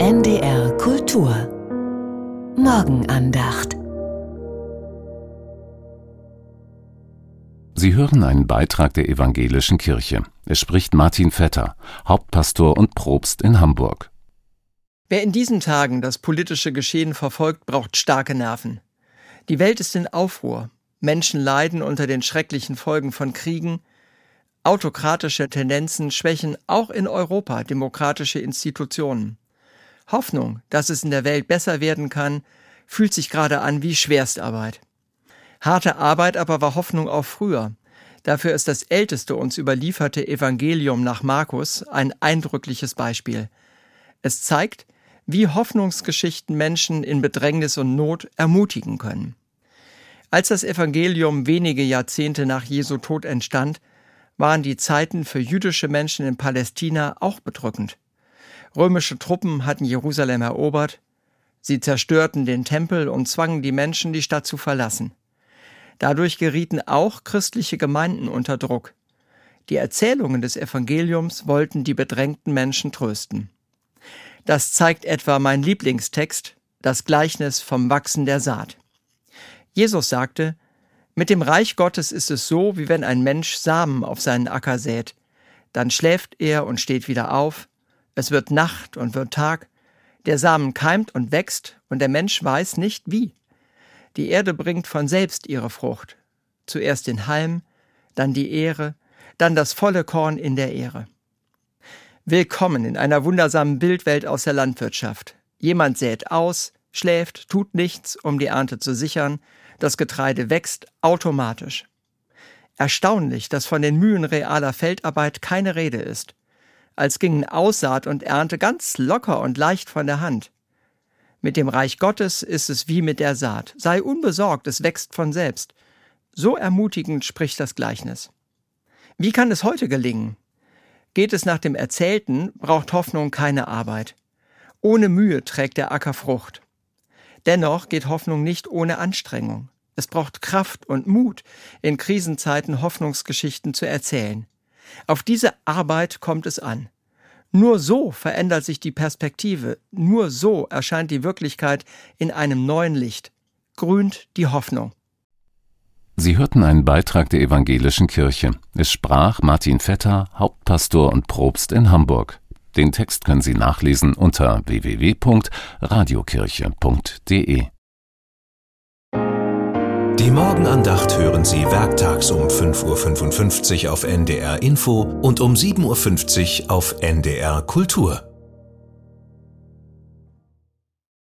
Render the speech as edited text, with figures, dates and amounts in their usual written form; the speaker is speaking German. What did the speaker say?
NDR Kultur Morgenandacht. Sie hören einen Beitrag der Evangelischen Kirche. Es spricht Martin Vetter, Hauptpastor und Propst in Hamburg. Wer in diesen Tagen das politische Geschehen verfolgt, braucht starke Nerven. Die Welt ist in Aufruhr. Menschen leiden unter den schrecklichen Folgen von Kriegen. Autokratische Tendenzen schwächen auch in Europa demokratische Institutionen. Hoffnung, dass es in der Welt besser werden kann, fühlt sich gerade an wie Schwerstarbeit. Harte Arbeit aber war Hoffnung auch früher. Dafür ist das älteste uns überlieferte Evangelium nach Markus ein eindrückliches Beispiel. Es zeigt, wie Hoffnungsgeschichten Menschen in Bedrängnis und Not ermutigen können. Als das Evangelium wenige Jahrzehnte nach Jesu Tod entstand, waren die Zeiten für jüdische Menschen in Palästina auch bedrückend. Römische Truppen hatten Jerusalem erobert, sie zerstörten den Tempel und zwangen die Menschen, die Stadt zu verlassen. Dadurch gerieten auch christliche Gemeinden unter Druck. Die Erzählungen des Evangeliums wollten die bedrängten Menschen trösten. Das zeigt etwa mein Lieblingstext, das Gleichnis vom Wachsen der Saat. Jesus sagte: Mit dem Reich Gottes ist es so, wie wenn ein Mensch Samen auf seinen Acker sät. Dann schläft er und steht wieder auf. Es wird Nacht und wird Tag. Der Samen keimt und wächst, und der Mensch weiß nicht wie. Die Erde bringt von selbst ihre Frucht. Zuerst den Halm, dann die Ähre, dann das volle Korn in der Ähre. Willkommen in einer wundersamen Bildwelt aus der Landwirtschaft. Jemand sät aus, schläft, tut nichts, um die Ernte zu sichern. Das Getreide wächst automatisch. Erstaunlich, dass von den Mühen realer Feldarbeit keine Rede ist. Als gingen Aussaat und Ernte ganz locker und leicht von der Hand. Mit dem Reich Gottes ist es wie mit der Saat. Sei unbesorgt, es wächst von selbst. So ermutigend spricht das Gleichnis. Wie kann es heute gelingen? Geht es nach dem Erzählten, braucht Hoffnung keine Arbeit. Ohne Mühe trägt der Acker Frucht. Dennoch geht Hoffnung nicht ohne Anstrengung. Es braucht Kraft und Mut, in Krisenzeiten Hoffnungsgeschichten zu erzählen. Auf diese Arbeit kommt es an. Nur so verändert sich die Perspektive, nur so erscheint die Wirklichkeit in einem neuen Licht. Grünt die Hoffnung. Sie hörten einen Beitrag der Evangelischen Kirche. Es sprach Martin Vetter, Hauptpastor und Propst in Hamburg. Den Text können Sie nachlesen unter www.radiokirche.de. Die Morgenandacht hören Sie werktags um 5:55 Uhr auf NDR Info und um 7:50 Uhr auf NDR Kultur.